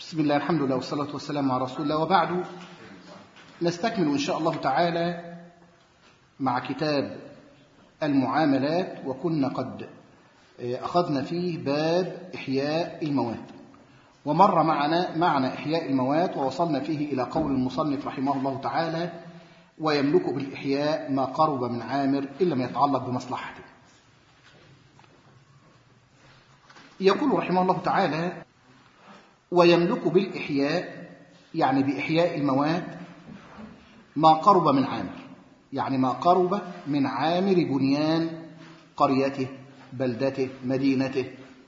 بسم الله، الحمد لله والصلاة والسلام على رسول الله، وبعد. نستكمل إن شاء الله تعالى مع كتاب المعاملات، وكنا قد أخذنا فيه باب إحياء الموات، ومر معنا إحياء الموات، ووصلنا فيه إلى قول المصنف رحمه الله تعالى: ويملك بالإحياء ما قرب من عامر إن لم يتعلق بمصلحته. يقول رحمه الله تعالى: ويملك بالإحياء، يعني بإحياء الموات، ما قرب من عامر، يعني ما قرب من عامر بنيان قريته، بلدته، مدينته.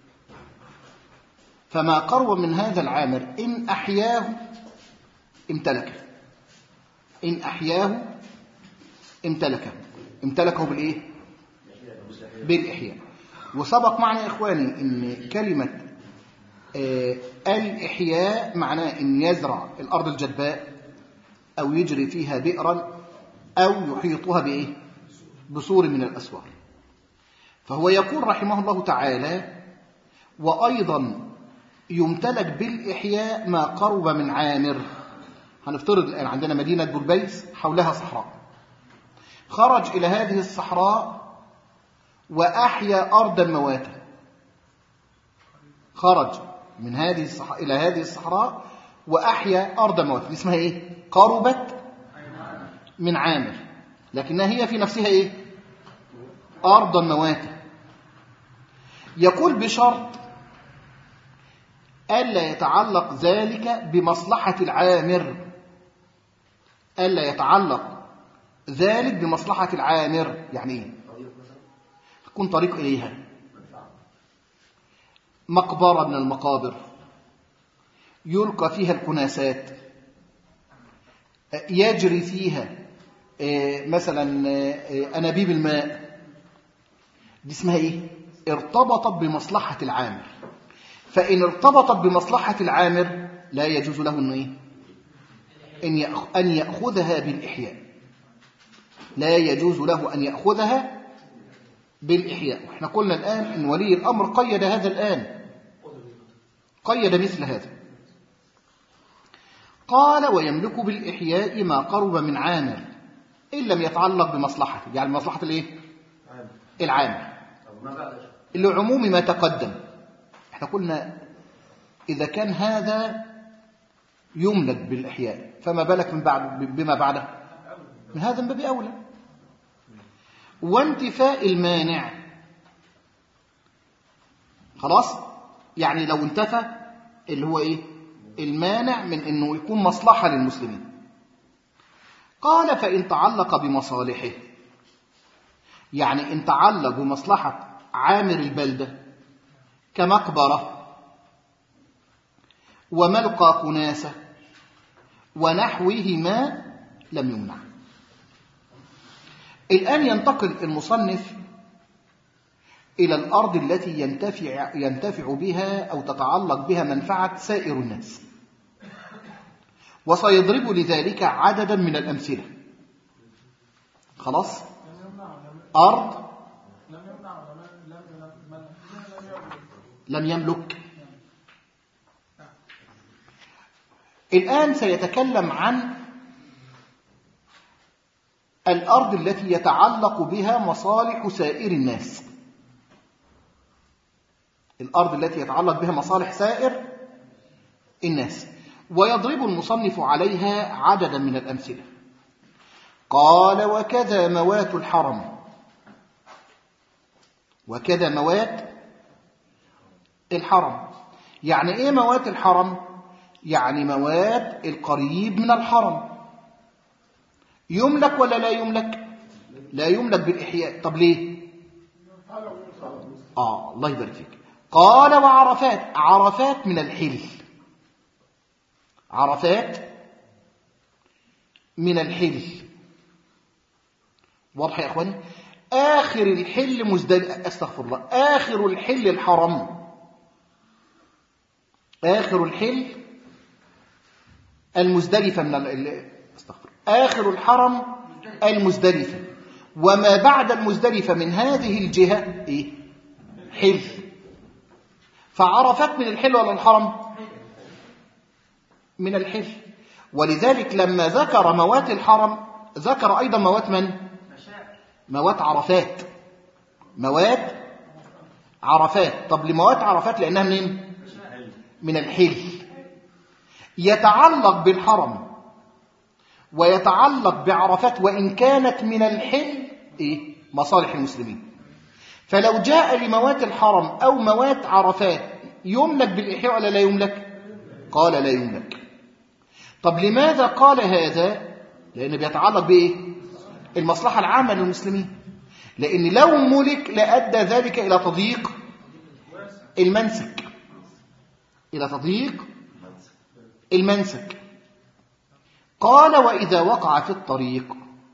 فما قرب من هذا العامر إن أحياه امتلكه، إن أحياه امتلكه بالإيه؟ بالإحياء. وسبق معنا يا إخواني إن كلمة الإحياء معناه إن يزرع الأرض الجدباء، أو يجري فيها بئرا، أو يحيطها بإيه؟ بسور من الأسوار. فهو يقول رحمه الله تعالى: وأيضا يمتلك بالإحياء ما قرب من عامر. هنفترض الآن عندنا مدينة بلبيس حولها صحراء، خرج إلى هذه الصحراء وأحيا أرضا مواتا. خرج من إلى هذه الصحراء وأحيا أرضا مواتا، اسمها إيه؟ قربت من عامر، لكنها هي في نفسها إيه؟ أرضا مواتا. يقول بشرط ألا يتعلق ذلك بمصلحة العامر، ألا يتعلق ذلك بمصلحة العامر. يعني إيه؟ يكون طريق إليها، مقبرة من المقابر يلقى فيها الكناسات، يجري فيها مثلا أنابيب الماء، دي اسمها إيه؟ ارتبطت بمصلحة العامر. فإن ارتبطت بمصلحة العامر لا يجوز له أن يأخذها بالإحياء، لا يجوز له أن يأخذها بالإحياء. وإحنا قلنا الآن إن ولي الأمر قيد هذا، الآن قيد مثل هذا. قال: ويملك بالإحياء ما قرب من عامر إن لم يتعلق بمصلحته، يعني مصلحة الإيه؟ العامر، لعموم ما تقدم. احنا قلنا إذا كان هذا يملك بالإحياء فما بالك بما بعده؟ من هذا من باب أولى. وانتفاء المانع، خلاص، يعني لو انتفى اللي هو إيه؟ المانع من أنه يكون مصلحة للمسلمين. قال: فإن تعلق بمصالحه، يعني إن تعلق بمصلحة عامر البلدة كمقبرة وملقى كناسة ونحوهما لم يمنع. الآن ينتقل المصنف إلى الأرض التي ينتفع بها أو تتعلق بها منفعة سائر الناس، وسيضرب لذلك عددا من الأمثلة. خلاص؟ أرض لم يملك. الآن سيتكلم عن الأرض التي يتعلق بها مصالح سائر الناس، الأرض التي يتعلق بها مصالح سائر الناس، ويضرب المصنف عليها عددا من الأمثلة. قال: وكذا موات الحرم. وكذا موات الحرم، يعني إيه موات الحرم؟ يعني موات القريب من الحرم. يملك ولا لا يملك؟ لا يملك بالإحياء. طب ليه؟ الله يبارك فيك. قال: وعرفات. عرفات من الحل، عرفات من الحل. واضح يا إخواني؟ آخر الحل أستغفر الله، آخر الحل الحرم، آخر الحل المزدلفة أستغفر، آخر الحرم المزدلفة، وما بعد المزدلفة من هذه الجهة إيه؟ حل. فعرفت من الحل ولا الحرم؟ من الحل. ولذلك لما ذكر موات الحرم ذكر أيضا موات من؟ موات عرفات. موات عرفات. طب لموات عرفات لأنها منين؟ من الحل. يتعلق بالحرم ويتعلق بعرفات وإن كانت من الحل إيه؟ مصالح المسلمين. فلو جاء لموات الحرم أو موات عرفات يملك بالإحياء ولا لا يملك؟ قال لا يملك. طب لماذا قال هذا؟ لأنه بيتعلق بإيه؟ المصلحة العامة للمسلمين. لأن لو ملك لأدى ذلك إلى تضييق المنسك، إلى تضييق المنسك. قال وإذا وقع في الطريق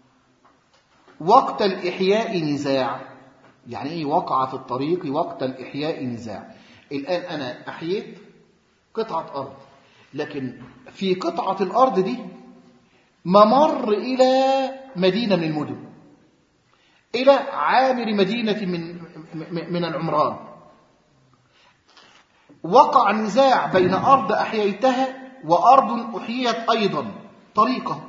وقت الإحياء نزاع. يعني إيه وقع في الطريق وقت الإحياء نزاع؟ الآن أنا أحييت قطعة أرض، لكن في قطعة الأرض دي ممر إلى مدينة من المدن، إلى عامر مدينة من العمران. وقع نزاع بين أرض أحييتها وأرض أحييت أيضا طريقة.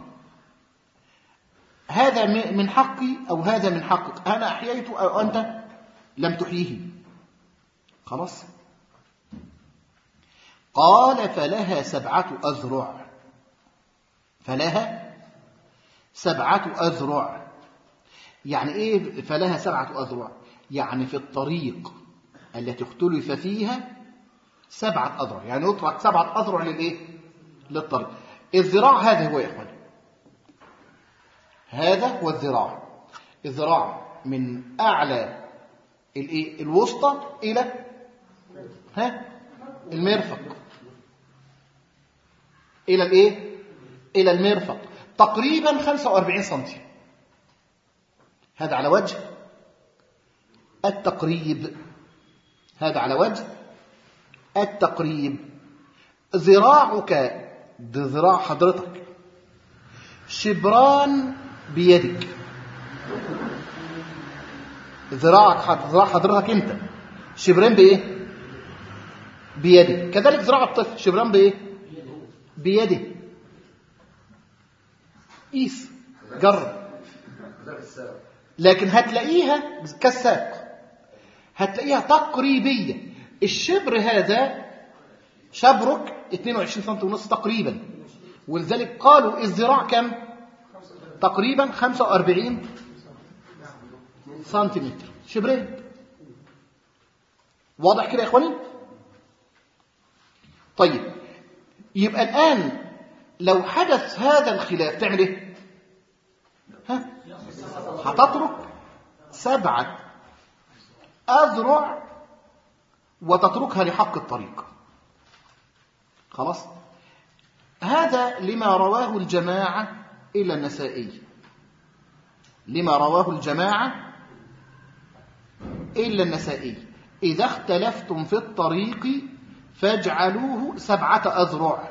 هذا من حقي أو هذا من حقك، أنا أحييته أو أنت لم تحييه. خلاص. قال فلها 7 أذرع. فلها 7 أذرع. يعني إيه فلها 7 أذرع؟ يعني في الطريق التي اختلف فيها 7 أذرع، يعني يطلق 7 أذرع للإيه؟ للطريق. الذراع هذا هو يا إخواني، هذا هو الذراع. الذراع من أعلى الإيه؟ الوسطى إلى المرفق، إلى الإيه؟ إلى المرفق، تقريبا 45 سنتي. هذا على وجه التقريب، هذا على وجه التقريب. ذراعك، ده ذراع حضرتك، شبران بيدك. ذراع حضرتك انت شبران بايه؟ بيدك. كذلك ذراع الطفل شبران بايه؟ بيده. قيس جرب. لكن هتلاقيها كالساق، هتلاقيها تقريبية. الشبر هذا شبرك 22 سم ونص تقريبا، ولذلك قالوا الذراع كم؟ تقريبا 45 سنتيمتر، شبرين. واضح كده يا اخواني؟ طيب يبقى الآن لو حدث هذا الخلاف تعمل ايه؟ هتترك 7 أذرع وتتركها لحق الطريق. خلاص. هذا لما رواه الجماعة إلى النسائي، لما رواه الجماعة إلا النسائي. إذا اختلفتم في الطريق فاجعلوه 7 أذرع.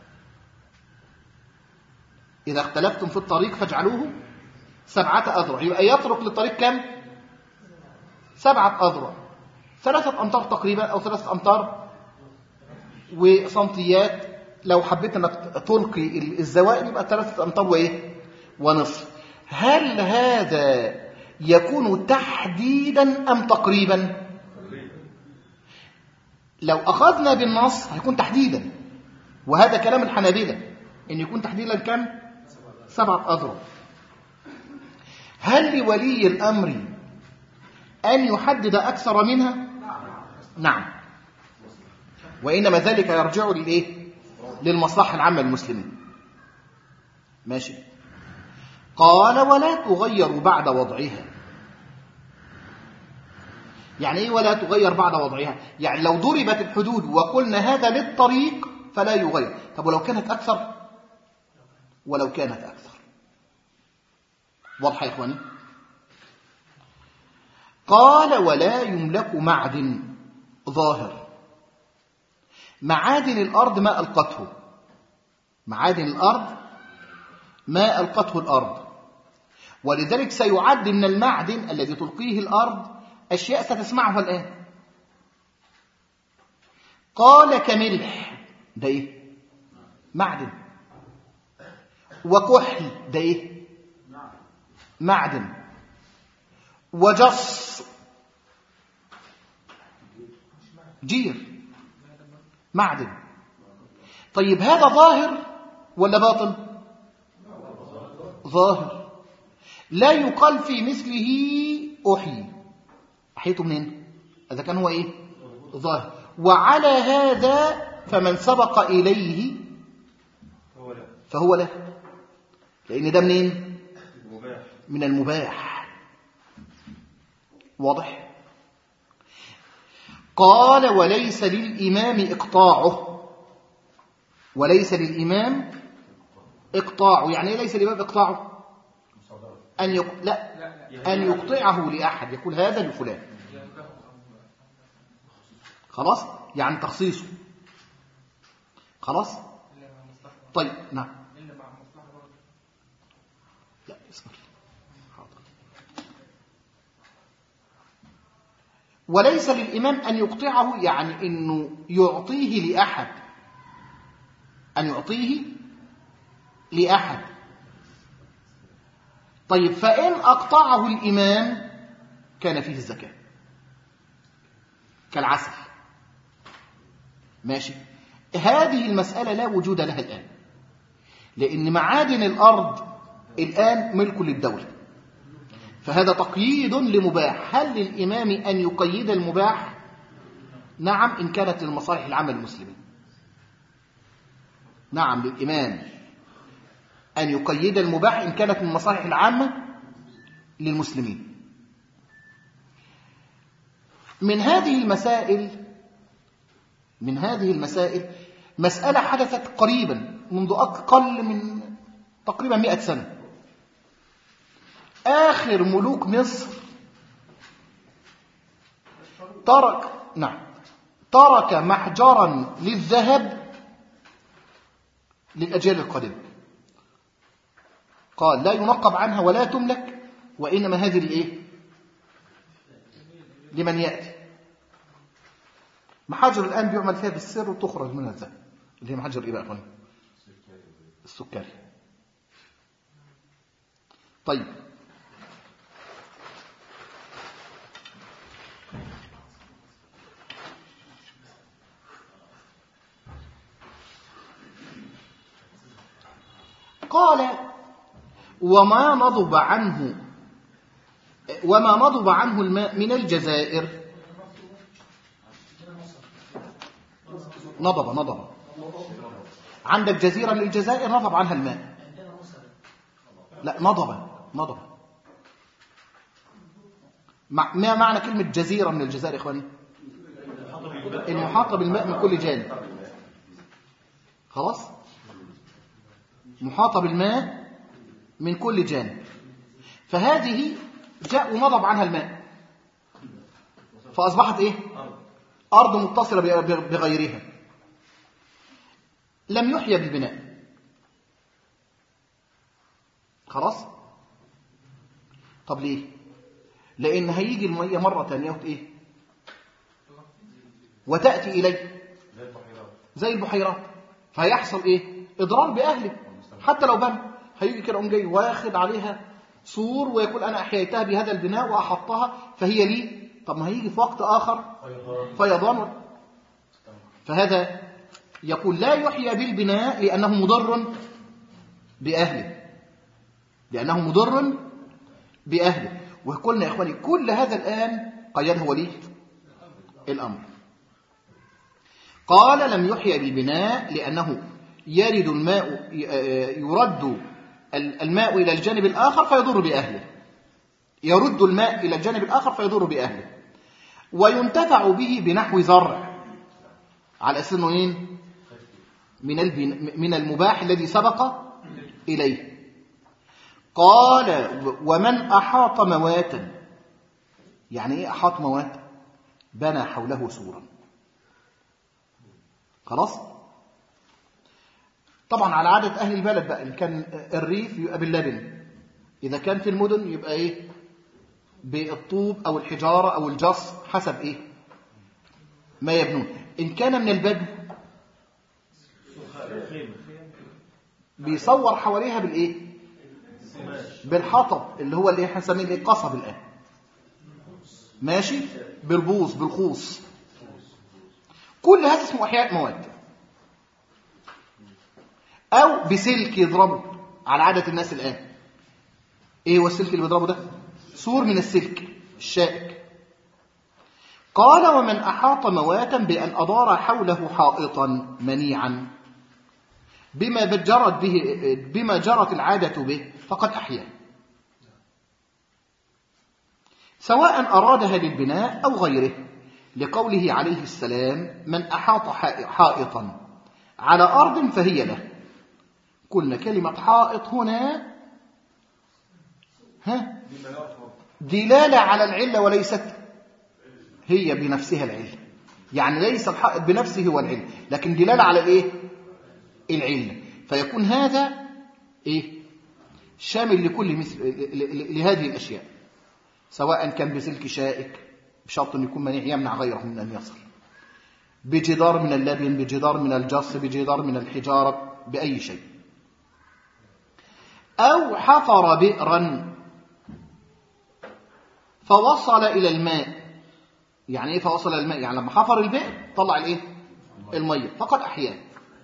إذا اختلفتم في الطريق فاجعلوه 7 أذرع. يبقى يترك للطريق كم؟ 7 أذرع، 3 أمتار تقريبا أو 3 أمتار وسنتيات. لو حبيت أنك تلقي الزوائد يبقى 3 أمتار وإيه؟ ونصف. هل هذا يكون تحديدا أم تقريبا؟ لو أخذنا بالنص هيكون تحديدا، وهذا كلام الحنابلة إن يكون تحديدا كم؟ 7 أذرع. هل لولي الأمر أن يحدد أكثر منها؟ نعم، وإنما ذلك يرجع للإيه؟ للمصلحة العامة للمسلمين. ماشي. قال ولا تغير بعد وضعها. يعني إيه ولا تغير بعد وضعها؟ يعني لو ضربت الحدود وقلنا هذا للطريق فلا يغير. طب ولو كانت أكثر؟ ولو كانت أكثر. واضحة يا إخواني؟ قال ولا يملك معدن ظاهر. معادن الأرض ما ألقته، معادن الأرض ما ألقته الأرض. ولذلك سيعد من المعدن الذي تلقيه الأرض أشياء ستسمعها الآن. قال كملح. ده إيه؟ معدن. وكحل ده ايه؟ معدن. وجص جير معدن. طيب هذا ظاهر ولا باطن؟ ظاهر. لا يقال في مثله أحيي. أحيته منين؟ إذا كان هو إيه؟ ظاهر. وعلى هذا فمن سبق إليه فهو له، لأن ده منين؟ من المباح. واضح؟ قال وليس للإمام إقطاعه. وليس للإمام إقطاعه، يعني إيه ليس للإمام إقطاعه؟ أن يقطعه لأحد، يقول هذا لفلان. خلاص؟ يعني تخصيصه. خلاص؟ طيب نعم. لا اسمع. حاضر. وليس للإمام أن يقطعه، يعني أنه يعطيه لأحد، أن يعطيه لأحد. طيب فإن أقطعه الإمام كان فيه الزكاة كالعسل. ماشي. هذه المسألة لا وجود لها الآن، لأن معادن الأرض الآن ملك للدولة، فهذا تقييد لمباح. هل للإمام أن يقيد المباح؟ نعم، إن كانت للمصالح العامة للمسلمين. نعم للإمام أن يقيد المباح إن كانت من المصالح العامة للمسلمين. من هذه المسائل مسألة حدثت قريبا منذ أقل من تقريبا 100 سنة. آخر ملوك مصر ترك محجرا للذهب للأجيال القادمة. قال لا ينقب عنها ولا تملك، وإنما هذه الإيه؟ لمن يأتي. محاجر الآن بيعمل فيها بالسر وتخرج منها الذهب، اللي هي محاجر إيه بقى أخواني؟ السكري. طيب قال وما نضب عنه الماء من الجزائر. نضب عندك جزيرة للجزائر نضب عنها الماء. لا نضب ما معنى كلمة جزيرة من الجزائر يا إخواني؟ المحاطة بالماء من كل جانب. خلاص، محاطة بالماء من كل جانب. فهذه جاء ونضب عنها الماء فأصبحت إيه؟ أرض متصلة بغيرها. لم يحيى بالبناء. خلاص. طب ليه؟ لأن هيجي المية مرة ثانية إيه؟ وتأتي إليه زي البحيرات، فهيحصل إيه؟ إضرار بأهله. حتى لو بنى هيجي كده جاي واخد عليها سور ويقول أنا أحييتها بهذا البناء وأحطها فهي لي. طب ما هيجي في وقت آخر فيضان. فهذا يقول لا يحيى بالبناء لأنه مضر بأهله. وقلنا يا إخواني كل هذا الآن قيده ولي الأمر. قال لم يحيى بالبناء لأنه يرد الماء إلى الجانب الآخر فيضر بأهله. يرد الماء إلى الجانب الآخر فيضر بأهله. وينتفع به بنحو زرع، على أساس أنه إيه؟ من المباح الذي سبق إليه. قال ومن أحاط مواتا. يعني إيه أحاط مواتا؟ بنى حوله سورا. خلاص. طبعا على عادة أهل البلد بقى، إن كان الريف يبقى باللبن، إذا كان في المدن يبقى إيه؟ بالطوب أو الحجارة أو الجص حسب إيه؟ ما يبنون. إن كان من البدو بيصور حواليها بالايه؟ بالحطب اللي هو اللي احنا بنسميه الايه؟ قصب الان. ماشي؟ بالبوص بالخوص. كل هذا اسمه احياء مواد. او بسلك يضربه على عاده الناس الان. ايه هو السلك اللي بيضربه ده؟ سور من السلك الشائك. قال ومن احاط مواتا بان ادار حوله حائطا منيعا بما جرت العاده به فقد احيا، سواء ارادها للبناء او غيره، لقوله عليه السلام من احاط حائطا على ارض فهي له. قلنا كلمه حائط هنا دلاله على العله وليست هي بنفسها العله، يعني ليس الحائط بنفسه هو العله، لكن دلاله على الايه؟ العله. فيكون هذا ايه؟ شامل لكل مثل لهذه الاشياء، سواء كان بسلك شائك بشرط ان يكون منيع يمنع غيره من ان يصل، بجدار من اللبن، بجدار من الجص، بجدار من الحجاره، باي شيء. او حفر بئرا فوصل الى الماء. يعني ايه فوصل الى الماء؟ يعني لما حفر البئر طلع الايه؟ الميه، فقد احياه.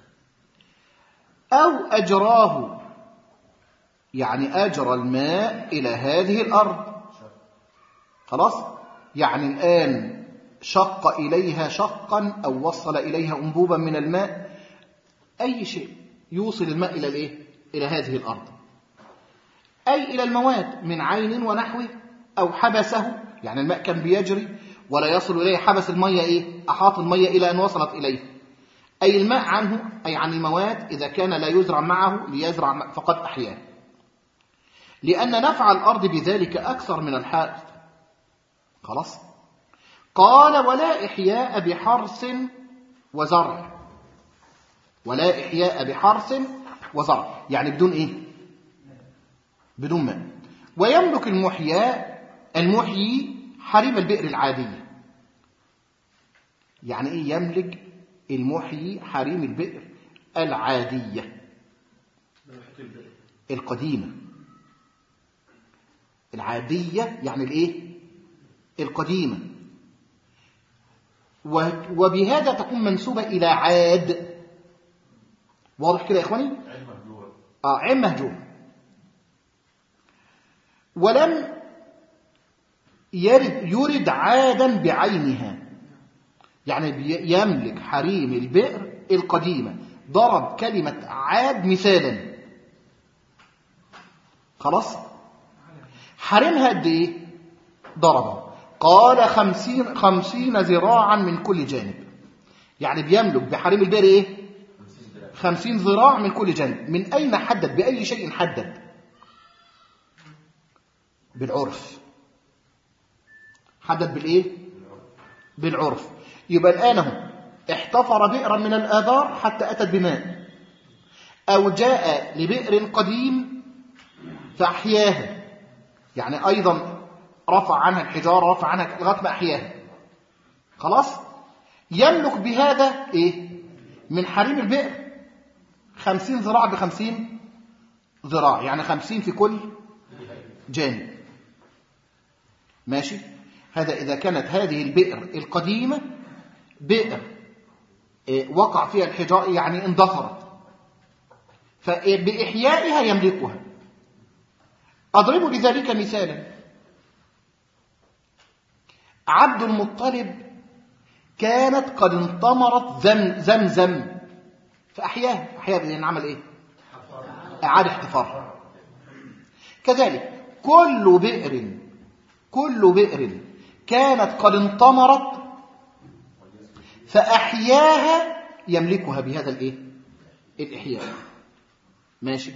او اجراه، يعني اجرى الماء الى هذه الارض. خلاص؟ يعني الان شق اليها شقا او وصل اليها انبوبا من الماء، اي شيء يوصل الماء الى الايه؟ الى هذه الارض. اي الى المواد من عين ونحوه، او حبسه، يعني الماء كان بيجري ولا يصل اليه، حبس الميه ايه؟ احاط الميه الى ان وصلت اليه. اي الماء عنه، اي عن المواد، اذا كان لا يزرع معه ليزرع فقد احياه، لان نفع الارض بذلك اكثر من الحائط. خلاص؟ قال ولا احياء بحرث وزرع. ولا احياء بحرث وزرع، يعني بدون ايه؟ بدون ماء. ويملك المحيي حريم البئر العادية. يعني ايه يملك المحيي حريم البئر العادية؟ القديمة. العادية يعني الايه؟ القديمة. وبهذا تكون منسوبة إلى عاد. واضح كده يا إخواني؟ عين مهجور. ولم يرد عادا بعينها، يعني يملك حريم البئر القديمة. ضرب كلمة عاد مثالا. خلاص؟ حرمها قد ايه؟ ضربه. قال 50 ذراعا من كل جانب، يعني بيملك بحريم البئر ايه؟ 50 ذراع من كل جانب. من اين حدد؟ باي شيء حدد؟ بالعرف. حدد بالايه؟ بالعرف. يبقى الان اهو احتفر بئرا من الآبار حتى اتت بماء، او جاء لبئر قديم فاحياها، يعني ايضا رفع عنها الحجاره، رفع عنها لغايه ما احياها. خلاص؟ يملك بهذا ايه؟ من حريم البئر 50 ذراع ب50 ذراع، يعني 50 في كل جانب. ماشي؟ هذا إذا كانت هذه البئر القديمة بئر وقع فيها الحجار، يعني اندثرت، فبإحيائها يملكها. أضرب لذلك مثالا. عبد المطلب كانت قد انطمرت زمزم فأحياها بأن عمل إيه؟ أعاد احتفارها. كذلك كل بئر كانت قد انطمرت فأحياها يملكها بهذا الإيه؟ الإحياء. ماشي؟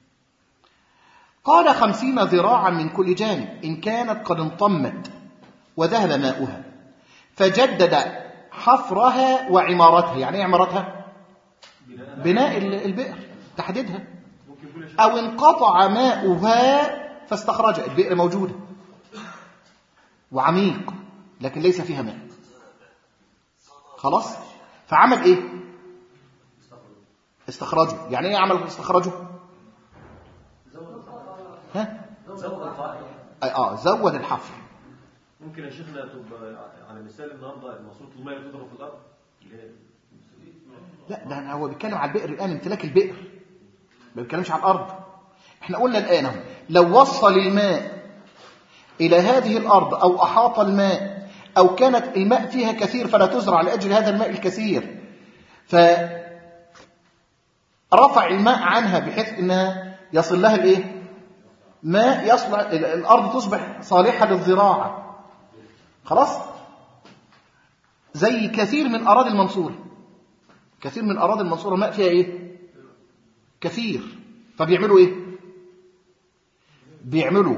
قال 50 ذراعا من كل جانب إن كانت قد انطمت وذهب ماؤها، فجدد حفرها وعمارتها. يعني ايه عمارتها؟ بناء البئر، تحديدها. أو انقطع ماؤها فاستخرج. البئر موجودة وعميق لكن ليس فيها ماء. خلاص؟ فعمل ايه؟ استخرجوا. يعني ايه عمل استخرجوا؟ ها؟ زود الحفر. ممكن يا شيخنا تبقى على مثال النهارده ماسوره الماء اللي بتضرب في الارض؟ لا، ده هو بيتكلم على البئر الان، امتلاك البئر، ما بيتكلمش على الارض. احنا قلنا الان لو وصل الماء الى هذه الارض او احاط الماء او كانت الماء فيها كثير فلا تزرع لاجل هذا الماء الكثير، فرفع الماء عنها بحيث انها يصل لها الايه؟ ماء يصلح الارض تصبح صالحه للزراعه. خلاص؟ زي كثير من اراضي المنصوره، كثير من اراضي المنصوره الماء فيها ايه؟ كثير. فبيعملوا ايه؟ بيعملوا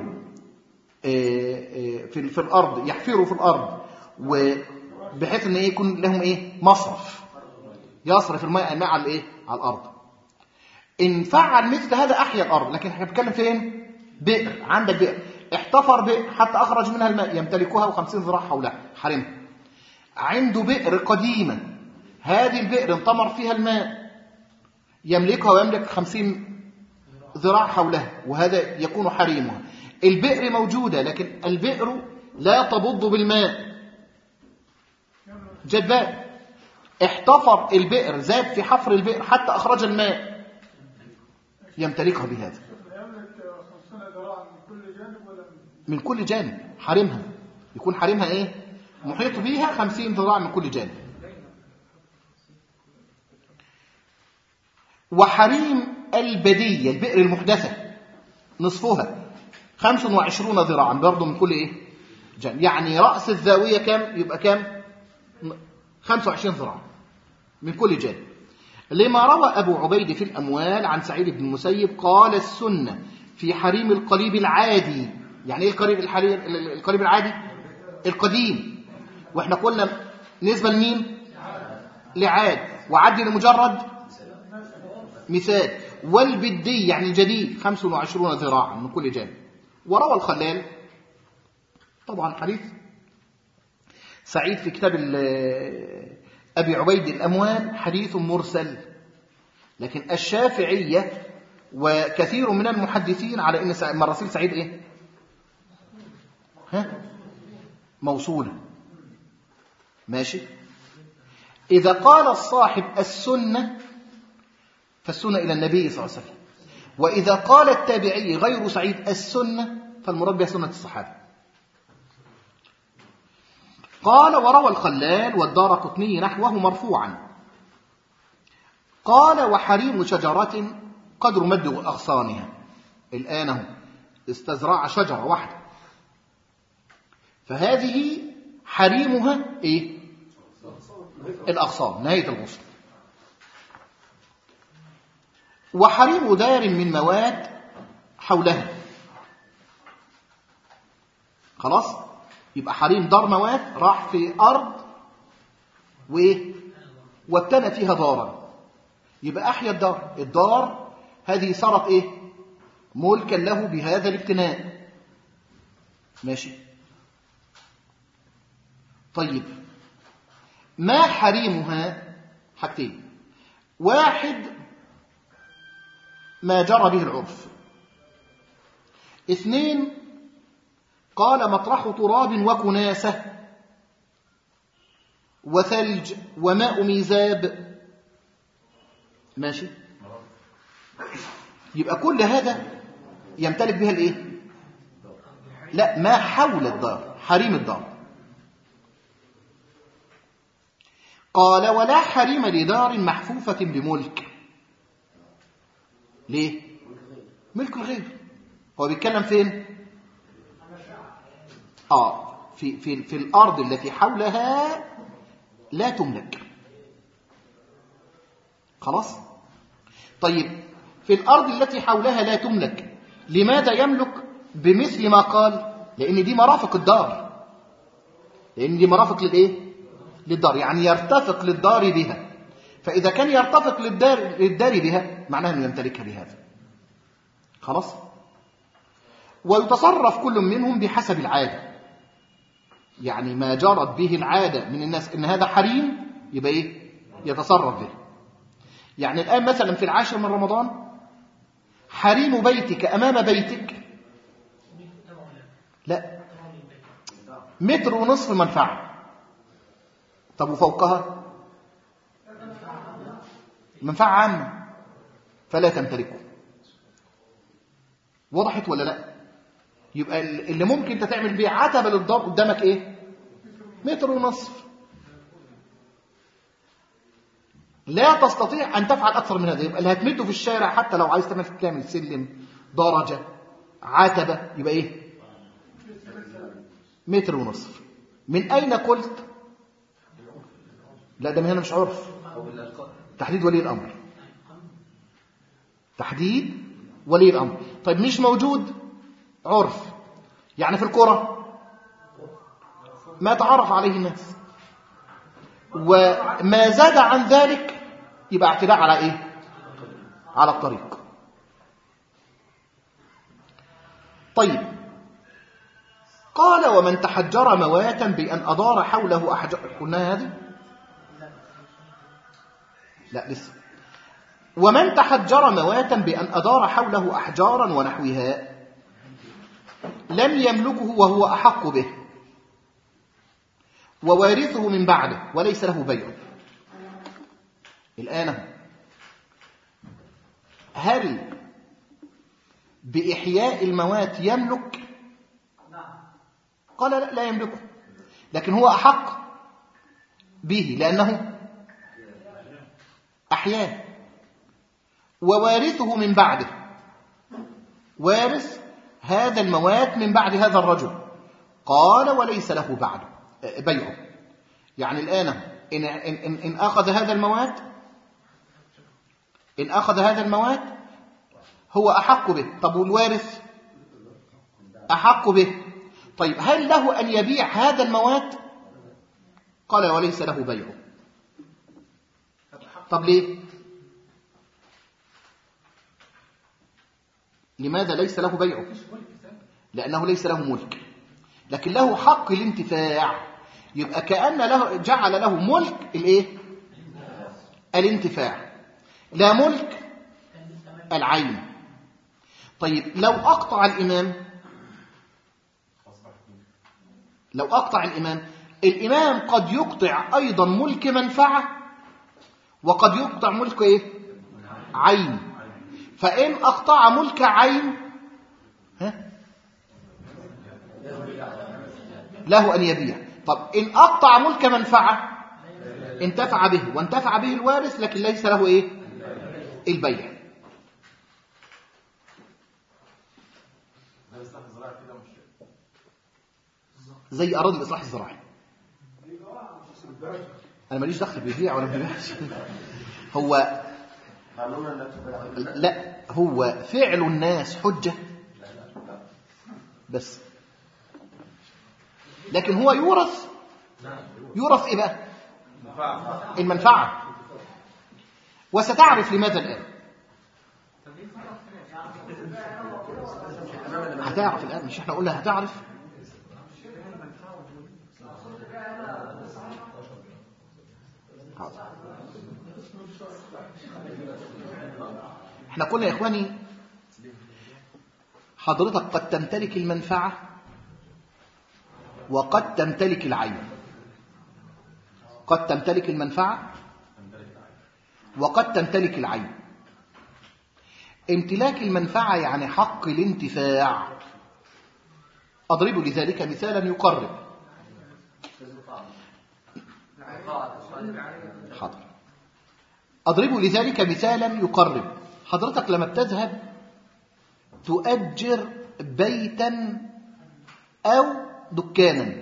في الارض، يحفروا في الارض وبحيث ان يكون لهم ايه؟ مصرف يصرف الماء على الايه؟ على الارض. ان فعل مثل هذا احيا الارض. لكن احنا بنتكلم فين؟ بئر. عندك بئر، احتفر بئر حتى اخرج منها الماء يمتلكها و50 ذراع حولها حرمها. عنده بئر قديمه، هذه البئر انطمر فيها الماء يملكها ويملك 50 ذراع حولها، وهذا يكون حريمها. البئر موجوده لكن البئر لا تبض بالماء، جدباء. احتفر البئر، زاد في حفر البئر حتى اخرج الماء يمتلكها بهذا. من كل جانب حرمها، يكون حرمها ايه؟ محيط بيها 50 ذراع من كل جانب. وحريم البدية، البئر المحدثة، نصفها 25 ذراعا برضه من كل ايه؟ جانب. يعني رأس الزاوية كم؟ يبقى كم؟ 25 ذراع من كل جانب. لما روى أبو عبيد في الأموال عن سعيد بن المسيب قال: السنة في حريم القليب العادي. يعني ايه القليب العادي؟ القديم. واحنا قلنا نسبة لمين؟ لعاد. وعد لمجرد مثال. والبدي يعني الجديد 25 ذراعا من كل جانب. وروى الخلال طبعا حديث سعيد في كتاب أبي عبيد الأموال حديث مرسل، لكن الشافعية وكثير من المحدثين على أن مراسيل سعيد إيه؟ موصولة. ماشي. إذا قال الصاحب السنة فالسنة إلى النبي صلى الله عليه وسلم، وإذا قال التابعي غير سعيد السنة فالمراد بها سنة الصحابة. قال: وروى الخلال والدارقطني نحوه مرفوعا. قال: وحريم شجرة قدر مد أغصانها. الآن استزرع شجرة واحدة، فهذه حريمها إيه؟ الأغصان، نهاية الغصن. وحريم دار من مواد حولها. خلاص؟ يبقى حريم دار مواد راح في أرض وابتنى فيها دارا، يبقى أحيا الدار هذه صارت إيه؟ ملكا له بهذا الابتناء. ماشي. طيب، ما حريمها؟ حاجتين: واحد ما جرى به العرف، اثنين قال مطرح تراب وكناسة وثلج وماء ميزاب. ماشي. يبقى كل هذا يمتلك بها الايه؟ لا، ما حول الدار، حريم الدار. قال: ولا حريم لدار محفوفة بملك. ليه؟ ملك الغير. هو بيتكلم فين؟ في الأرض التي حولها لا تملك. خلاص؟ طيب، في الأرض التي حولها لا تملك، لماذا يملك بمثل ما قال؟ لأن دي مرافق الدار، لأن دي مرافق للإيه؟ للدار، يعني يرتفق للدار بها. فإذا كان يرتفق للدار بها معناه أنه يمتلكها بهذا. خلاص؟ ويتصرف كل منهم بحسب العادة، يعني ما جرت به العادة من الناس إن هذا حريم يبقى إيه؟ يتصرف به. يعني الآن مثلا في 10 من رمضان حريم بيتك أمام بيتك لا 1.5 متر منفعة. طب وفوقها منفعة عامة فلا تمتلكه. وضحت ولا لا؟ يبقى اللي ممكن انت تعمل بيه عتبة للدار قدامك ايه؟ 1.5 متر. لا تستطيع ان تفعل اكثر من هذا. يبقى اللي هتمده في الشارع حتى لو عايز تعمل سلم درجة عتبة يبقى ايه؟ 1.5 متر. من اين قلت؟ لا ده من هنا مش عرف، تحديد ولي الامر. تحديد ولي الامر. طيب مش موجود عرف، يعني في القرى ما تعرف عليه الناس، وما زاد عن ذلك يبقى اعتداء على ايه؟ على الطريق. طيب قال ومن تحجر مواتا بأن أدار حوله أحجار. قلنا هذه؟ لا لسه. ومن تحجر مواتا بأن أدار حوله أحجارا ونحوها لم يملكه وهو أحق به ووارثه من بعده وليس له بيع. الآن هل بإحياء الموات يملك؟ قال لا يملكه، لكن هو أحق به لأنه أحياه. ووارثه من بعده، وارث هذا الموات من بعد هذا الرجل. قال وليس له بعده بيعه. يعني الآن إن أخذ هذا الموات، إن أخذ هذا الموات هو أحق به. طب والوارث أحق به. طيب هل له أن يبيع هذا الموات؟ قال وليس له بيعه. طب ليه؟ لماذا ليس له بيعه؟ لأنه ليس له ملك، لكن له حق الانتفاع. يبقى كأن له جعل له ملك الايه؟ الانتفاع، لا ملك العين. طيب لو أقطع الإمام، لو أقطع الإمام قد يقطع أيضا ملك منفعة وقد يقطع ملك إيه؟ عين. فإن أقطع ملك عين له أن يبيع. طب إن أقطع ملك منفعة انتفع به وانتفع به الوارث لكن ليس له إيه؟ البيع. زي أراضي الإصلاح الزراعي. أنا ماليش دخل بيبيع ولا بيبيعش. هو لا، هو فعل الناس حجة بس، لكن هو يورث إيه بقى؟ المنفعة. وستعرف لماذا الآن. هتعرف الآن، مش احنا قلنا هتعرف. احنا قلنا يا إخواني حضرتك قد تمتلك المنفعة وقد تمتلك العين. قد تمتلك المنفعة وقد تمتلك العين. امتلاك المنفعة يعني حق الانتفاع. أضرب لذلك مثالا يقرب. حاضر. أضرب لذلك مثالا يقرب. حضرتك لما بتذهب تؤجر بيتا أو دكانا،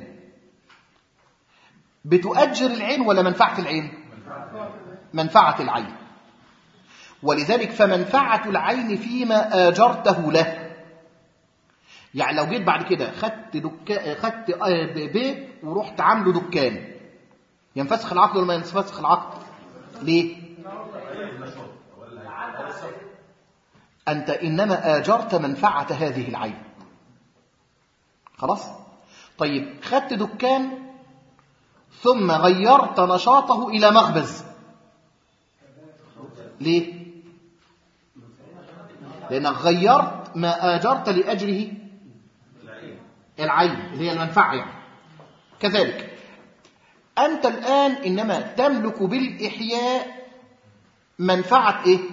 بتؤجر العين ولا منفعة العين؟ منفعة العين. ولذلك فمنفعة العين فيما آجرته له. يعني لو جيت بعد كده خدت بيت ورحت عامله دكان، ينفسخ العقد ولا ما ينفسخ العقد؟ ليه؟ أنت إنما آجرت منفعة هذه العين. خلاص؟ طيب خدت دكان ثم غيرت نشاطه إلى مخبز ليه؟ لأنك غيرت ما آجرت لأجله العين اللي هي المنفعة يعني. كذلك أنت الآن إنما تملك بالإحياء منفعة إيه؟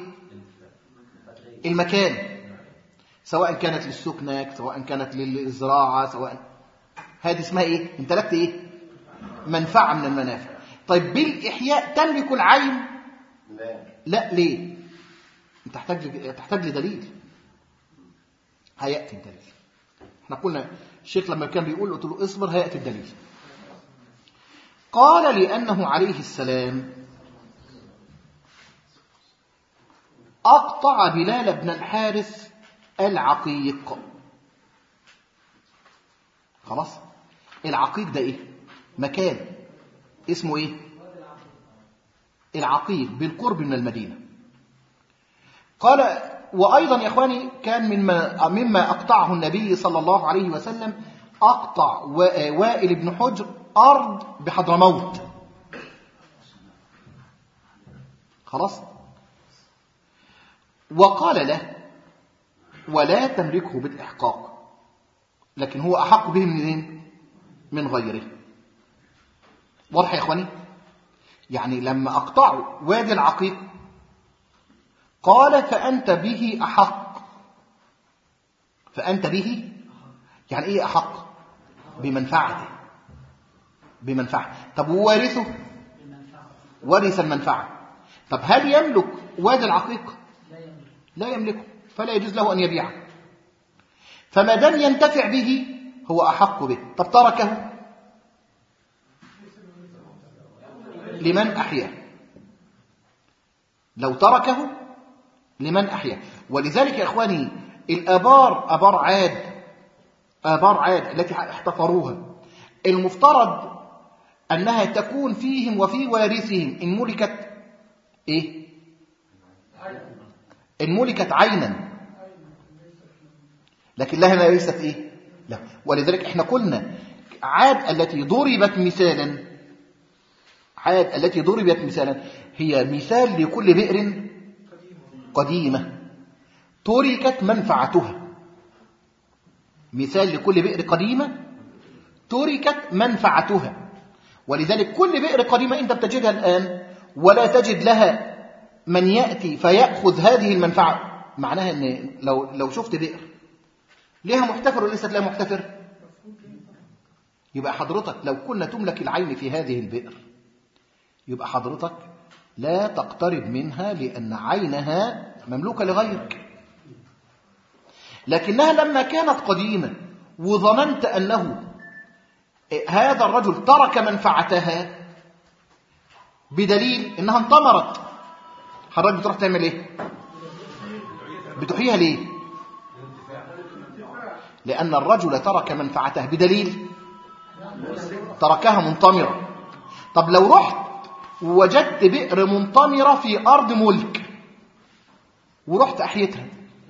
المكان، سواء كانت للسكنة، سواء كانت للزراعة، سواء هذه اسمها إيه؟ امتلكت إيه؟ منفعة من المنافع. طيب بالإحياء تملك العين؟ لا. ليه؟ انت تحتاج لدليل. هيأتي الدليل. احنا قلنا الشيخ لما كان بيقول قلت له اصبر هيأتي الدليل. قال لأنه عليه السلام أقطع بلال بن الحارث العقيق. خلاص، العقيق ده ايه؟ مكان اسمه ايه؟ العقيق بالقرب من المدينة. قال وأيضا يا إخواني كان مما أقطعه النبي صلى الله عليه وسلم، أقطع وائل بن حجر أرض بحضرموت. خلاص، وقال له ولا تملكه بالإحقاق، لكن هو أحق به من غيره. واضح يا إخواني؟ يعني لما أقطعوا وادي العقيق قال فأنت به أحق. فأنت به يعني إيه أحق؟ بمنفعته. طب ووارثه ورث المنفعة. طب هل يملك وادي العقيق؟ لا يملكه، فلا يجوز له أن يبيعه. فما دام ينتفع به هو أحق به. طب تركه لمن أحياه. لو تركه لمن أحياه. ولذلك يا إخواني آبار عاد التي احتفروها المفترض أنها تكون فيهم وفي وارثهم إن ملكت إيه؟ إن ملكت عينا، لكن لها ليست إيه؟ لا. ولذلك إحنا قلنا عاد التي ضربت مثالا هي مثال لكل بئر قديمة تركت منفعتها. مثال لكل بئر قديمة تركت منفعتها. ولذلك كل بئر قديمة أنت بتجدها الآن ولا تجد لها من يأتي فيأخذ هذه المنفعة، معناها أن لو شفت بئر لها محتفر وليست لها محتفر، يبقى حضرتك لو كنا تملك العين في هذه البئر يبقى حضرتك لا تقترب منها لأن عينها مملوكة لغيرك. لكنها لما كانت قديمة وظننت أنه هذا الرجل ترك منفعتها بدليل أنها انطمرت، حضرتك بتروح تعمل إيه؟ بتحييها ليه؟ لأن الرجل ترك منفعته بدليل تركها منطمرة. طب لو رحت ووجدت بئر منطمرة في أرض ملك ورحت أحيتها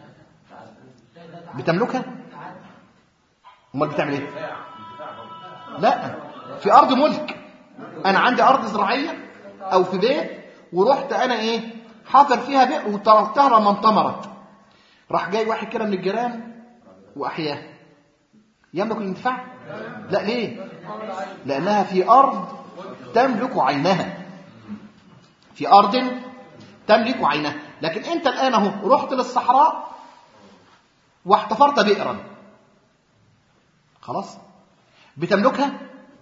بتملكها؟ امال بتعمل ايه؟ لا، في أرض ملك. أنا عندي أرض زراعية أو في بيت ورحت أنا إيه؟ حافر فيها بئر وتركتها لما انطمرت، راح جاي واحد كده من الجيران وأحياها، يملك الانتفاع؟ لا. ليه؟ لأنها في أرض تملك عينها. في أرض تملك عينها. لكن أنت الآن اهو رحت للصحراء واحتفرت بئرا، خلاص بتملكها؟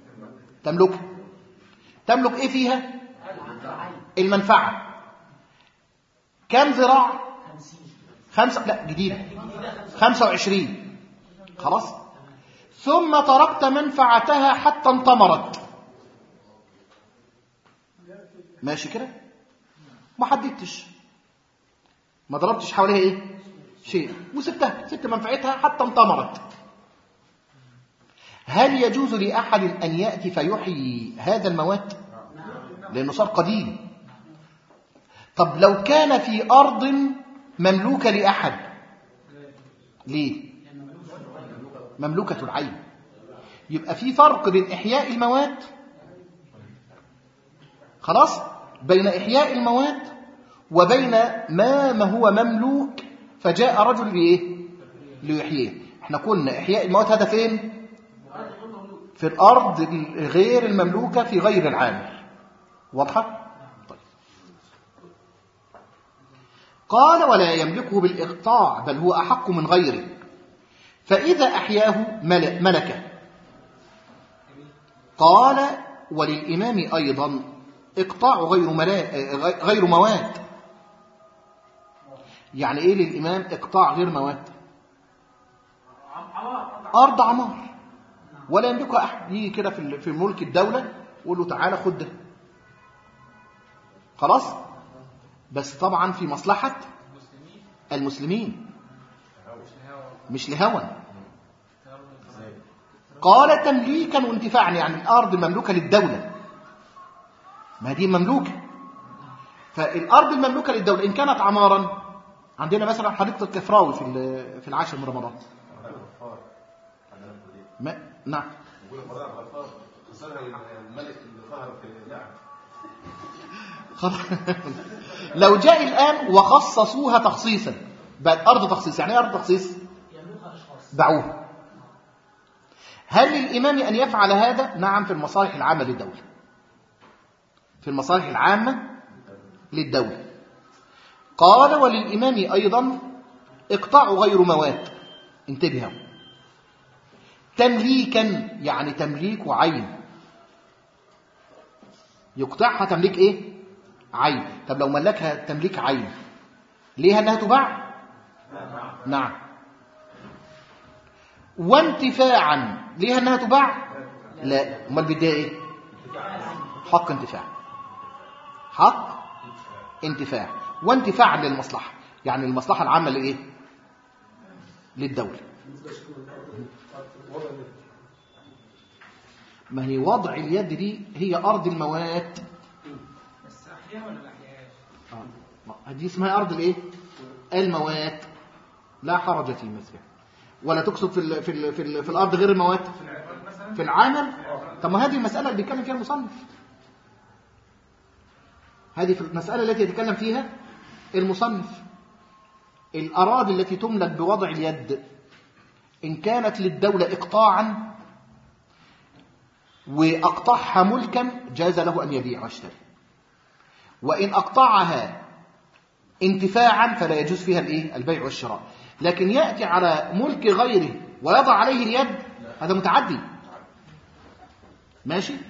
تملك ايه فيها؟ المنفعة. كم ذراع؟ 5 لا جديدة 25. خلاص، ثم تركت منفعتها حتى انطمرت، ماشي كده؟ ما حددتش، ما ضربتش حواليها ايه شيء سبت منفعتها حتى انطمرت. هل يجوز لأحد أن يأتي فيحيي هذا الموات؟ لأنه صار قديم. طب لو كان في أرض مملوكة لأحد، ليه؟ مملوكة العين. يبقى في فرق بين إحياء الموات، خلاص، بين إحياء الموات وبين ما هو مملوك فجاء رجل لإيه؟ ليحييه. احنا قلنا إحياء الموت هذا فين؟ في الأرض غير المملوكة في غير العامر. واضحة؟ طيب. قال ولا يملكه بالإقطاع بل هو أحق من غيره، فإذا أحياه ملكه. قال وللإمام أيضا إقطاع غير موات. يعني إيه للإمام إقطاع غير موات؟ أرض عمار ولا يملكها أحد. يجي كده في ملك الدولة يقول له تعالى خد ده، خلاص، بس طبعا في مصلحة المسلمين مش لهوى. قال تمليكا وانتفاعا، يعني الأرض المملوكة للدولة، ما دي مملوكة. فالأرض المملوكة للدولة إن كانت عمارا، عندنا مثلا حديقة الكفراوي في العاشر من رمضان. نعم. لو جاء الآن وخصصوها تخصيصا، بقت أرض تخصيص. يعني ايه أرض تخصيص؟ باعوها. هل للإمام أن يفعل هذا؟ نعم، في المصالح العامة للدولة، في المصالح العامة للدولة. قال وللإمام أيضا إقطاع غير موات. انتبهوا، تمليكا يعني تمليك عين، يقطعها تمليك ايه؟ عين. طب لو ملكها تمليك عين ليها انها تباع؟ نعم. وانتفاعا ليها انها تباع؟ لا. امال بدها ايه؟ حق انتفاع، حق انتفاع. وانتفاعا للمصلحة، يعني المصلحة العامة لايه؟ للدولة. ما هي وضع اليد دي هي أرض الموات. بس أحياء ولا ما أحياش؟ دي اسمها أرض الإيه؟ الموات. لا حرج في مثلها. ولا تقصد في الأرض غير الموات؟ في العامل. طب ما هذه المسألة اللي بيتكلم فيها المصنف، هذه في المسألة التي يتكلم فيها المصنف. الأراضي التي تملك بوضع اليد إن كانت للدولة إقطاعا وأقطعها ملكا جاز له أن يبيع ويشتري، وإن أقطعها انتفاعا فلا يجوز فيها البيع والشراء. لكن يأتي على ملك غيره ويضع عليه اليد، هذا متعدي. ماشي؟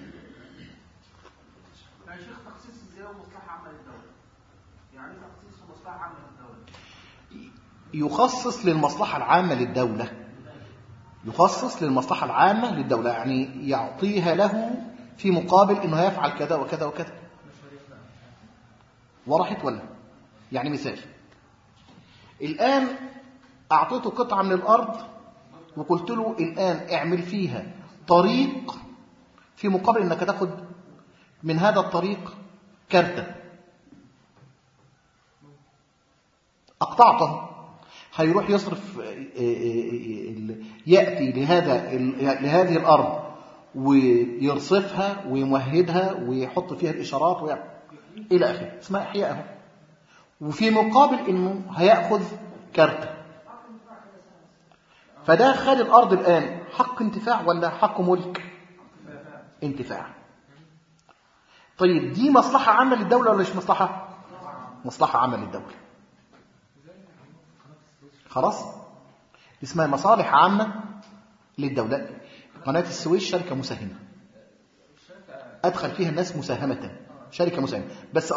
يا شيخ تخصيص ازاي مصلحة عامة للدولة؟ يعني تخصيص مصلحة عامة للدولة؟ يخصص للمصلحة العامة للدولة، يخصص للمصلحة العامة للدولة، يعني يعطيها له في مقابل انه يفعل كذا وكذا وكذا. وضحت ولا؟ يعني مثال، الآن أعطيته قطعة من الأرض وقلت له الآن اعمل فيها طريق في مقابل انك تاخد من هذا الطريق كارتة. أقطعته، هيروح يصرف، يأتي لهذه الأرض ويرصفها ويمهدها ويحط فيها الإشارات إلى آخره، اسمها إحياءها. وفي مقابل إنه هيأخذ كارتة. فده خد الأرض الآن حق انتفاع ولا حق ملك؟ انتفاع. طيب دي مصلحة عامة للدولة ولا مش مصلحة؟ مصلحة عامة للدولة. خلاص، اسمها مصالح عامة للدولة. قناة السويس شركة مساهمة، أدخل فيها الناس مساهمة، شركة مساهمة، بس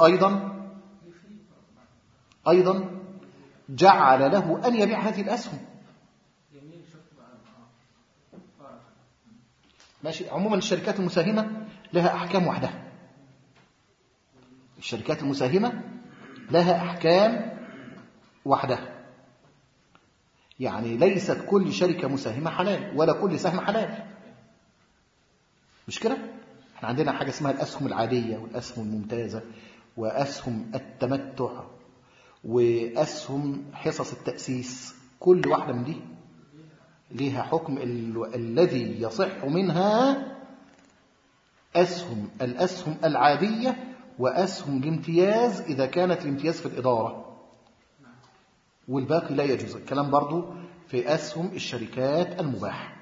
أيضا جعل له أن يبيع هذه الأسهم. ماشي. عموما الشركات المساهمة لها أحكام وحدها، الشركات المساهمة لها أحكام وحدها. يعني ليست كل شركة مساهمة حلال ولا كل سهم حلال، مش كده؟ احنا عندنا حاجة اسمها الأسهم العادية والأسهم الممتازة وأسهم التمتع وأسهم حصص التأسيس. كل واحدة من دي ليها حكم الذي يصح منها الأسهم العادية وأسهم الامتياز إذا كانت الامتياز في الإدارة، والباقي لا يجوز. الكلام برضو في أسهم الشركات المباح.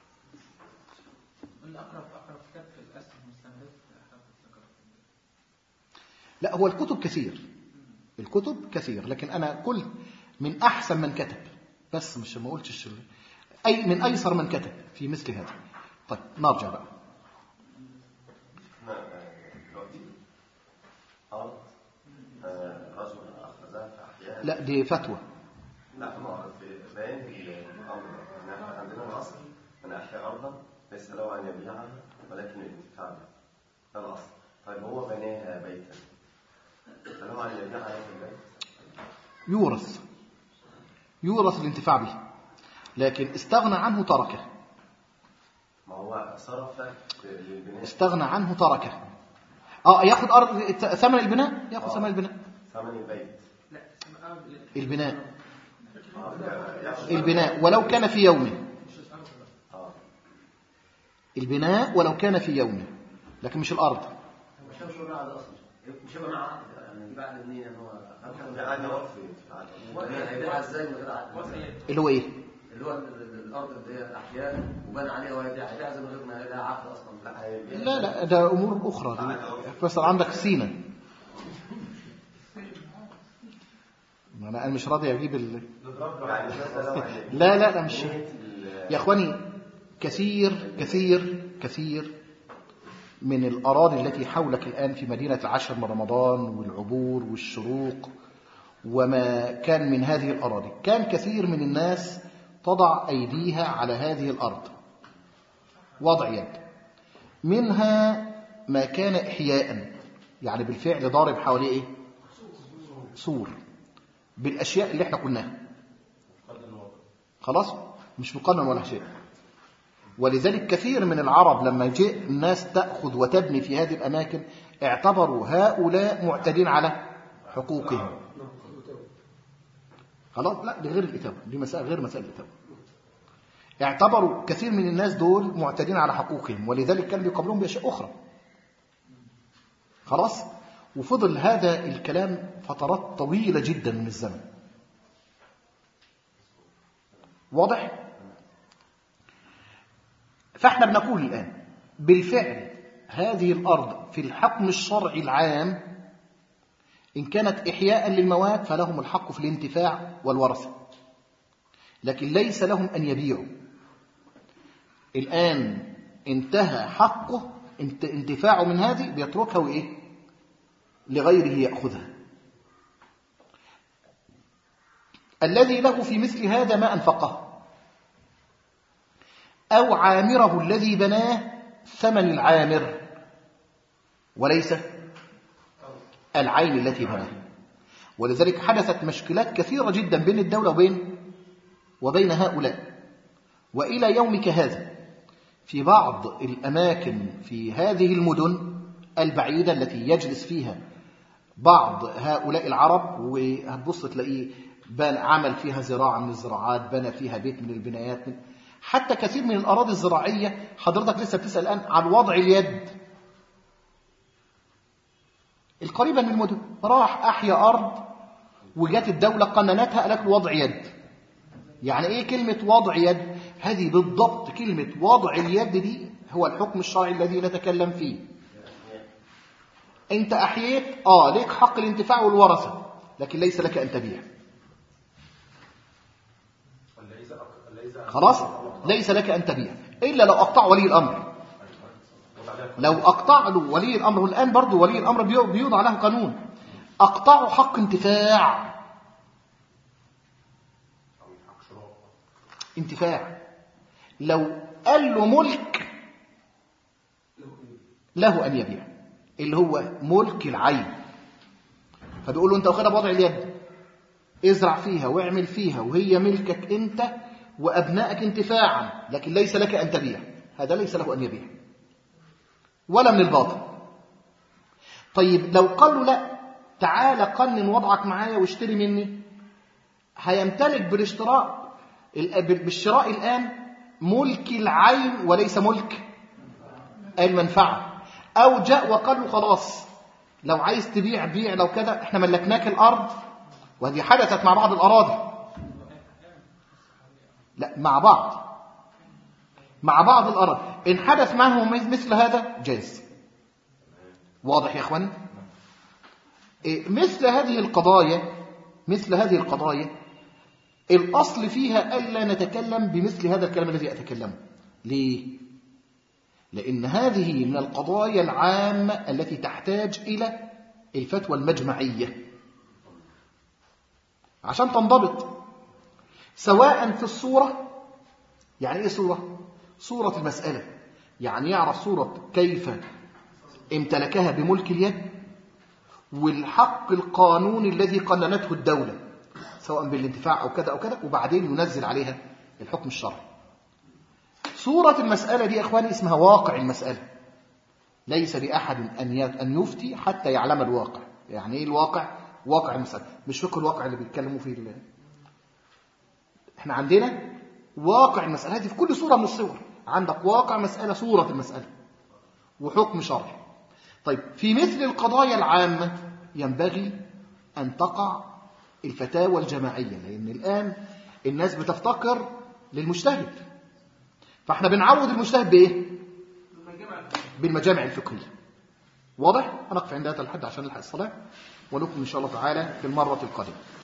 الأقرب كتاب في الأسهم مستمرات لا، هو الكتب كثير، الكتب كثير، لكن أنا قلت من أحسن من كتب، بس مش ما قلتش أي من أيسر من كتب في مثل هذا. طيب نرجع بقى. لا دي فتوى. لا، ما في بيان الامر احنا عندنا الاصل من احيا ارضا ليس له ان يبيعها ولكن الانتفاع بها، ده الاصل. طيب هو بناها بيتا، فله ان يبيعها في البيت؟ يورث الانتفاع به، لكن استغنى عنه تركه. ما هو صرف للبناء، استغنى عنه تركه. ياخد ارض ثمن البناء، ياخد ثمن البناء، ثمن البيت، البناء ولو كان في يومه، البناء ولو كان في يومه، لكن مش الارض. مش هو على الاصل، مش هو مع يعني بعد منين هو يعني وقف هيبيعها ازاي من غير عقد؟ اللي هو ايه؟ اللي هو الارض اللي هي احياء وبنى عليها وهيبيعها زي من غير ما لها عقد اصلا. لا ده امور اخرى. بس عندك سينا، انا مش راضي اجيب لا مش يا اخواني. كثير من الاراضي التي حولك الان في مدينه العاشر من رمضان والعبور والشروق وما كان من هذه الاراضي، كان كثير من الناس تضع ايديها على هذه الارض وضع يد، منها ما كان احياء، يعني بالفعل ضارب حواليه ايه؟ سور بالاشياء اللي احنا قلناها، خلاص مش مقنن ولا شيء. ولذلك كثير من العرب لما جاء الناس تأخذ وتبني في هذه الأماكن اعتبروا هؤلاء معتدين على حقوقهم. خلاص لا، دي غير الإتابة، دي مسألة غير مسألة الإتابة. اعتبروا كثير من الناس دول معتدين على حقوقهم، ولذلك كانوا يقابلون بأشياء أخرى. خلاص، وفضل هذا الكلام فترات طويلة جدا من الزمن. واضح؟ فاحنا بنقول الآن بالفعل هذه الأرض في الحكم الشرعي العام إن كانت إحياء للمواد فلهم الحق في الانتفاع والورثة، لكن ليس لهم أن يبيعوا. الآن انتهى حقه انتفاعه من هذه، بيتركها وإيه؟ لغيره يأخذها. الذي له في مثل هذا ما أنفقه أو عامره الذي بناه ثمن العامر وليس العين التي بناه. ولذلك حدثت مشكلات كثيرة جدا بين الدولة وبين هؤلاء. وإلى يومك هذا في بعض الأماكن في هذه المدن البعيدة التي يجلس فيها بعض هؤلاء العرب، وهتبص تلاقيه عمل فيها زراعة من الزراعات، بنى فيها بيت من البنايات، حتى كثير من الأراضي الزراعية. حضرتك لسه بتسأل الآن عن وضع اليد القريبة من المدن، راح أحيا أرض وجات الدولة قننتها قالت له وضع يد. يعني إيه كلمة وضع يد؟ هذه بالضبط كلمة وضع اليد دي هو الحكم الشرعي الذي نتكلم فيه. أنت أحييت ليك حق الانتفاع والورثة، لكن ليس لك أن تبيع. خلاص، ليس لك أن تبيع إلا لو أقطع ولي الأمر. لو أقطع له ولي الأمر، والآن برضو ولي الأمر بيوضع له قانون، أقطعه حق انتفاع. لو قال له ملك له أن يبيع، اللي هو ملك العين. فبيقول له أنت واخدها بوضع اليد، ازرع فيها واعمل فيها وهي ملكك أنت وأبنائك انتفاعا، لكن ليس لك أن تبيع. هذا ليس له أن يبيع ولا من الباطل. طيب لو قال له لا، تعال قنن وضعك معايا واشتري مني، هيمتلك بالشراء الآن ملك العين وليس ملك المنفعة. أو جاء وقال له خلاص لو عايز تبيع بيع، لو كذا احنا ملكناك الأرض، وهذه حدثت مع بعض الأراضي. لا، مع بعض الأراضي إن حدث معه مثل هذا جاز. واضح يا أخواني؟ مثل هذه القضايا الأصل فيها ألا نتكلم بمثل هذا الكلام الذي أتكلمه. ليه؟ لأن هذه من القضايا العامة التي تحتاج إلى الفتوى المجمعية عشان تنضبط، سواء في الصورة. يعني إيه صورة؟ صورة المسألة، يعني يعرف صورة كيف امتلكها بملك اليد، والحق القانوني الذي قننته الدولة سواء بالانتفاع أو كذا أو كذا، وبعدين ينزل عليها الحكم الشرعي. صورة المسألة دي أخواني اسمها واقع المسألة. ليس لأحد أن يفتي حتى يعلم الواقع. يعني إيه الواقع؟ واقع المسألة، مش فقه الواقع اللي بيتكلموا فيه الله. احنا عندنا واقع المسألة، هذه في كل صورة من الصور. عندك واقع مسألة، صورة المسألة، وحكم شرعي. طيب في مثل القضايا العامة ينبغي أن تقع الفتاوى الجماعية، لأن الآن الناس بتفتقر للمجتهد، فاحنا بنعود المجتهد بإيه؟ بالمجامع الفقهية. واضح؟ هنقف عند هذا الحد عشان نلحق الصلاة، ونكمل إن شاء الله تعالى في المرة القادمة.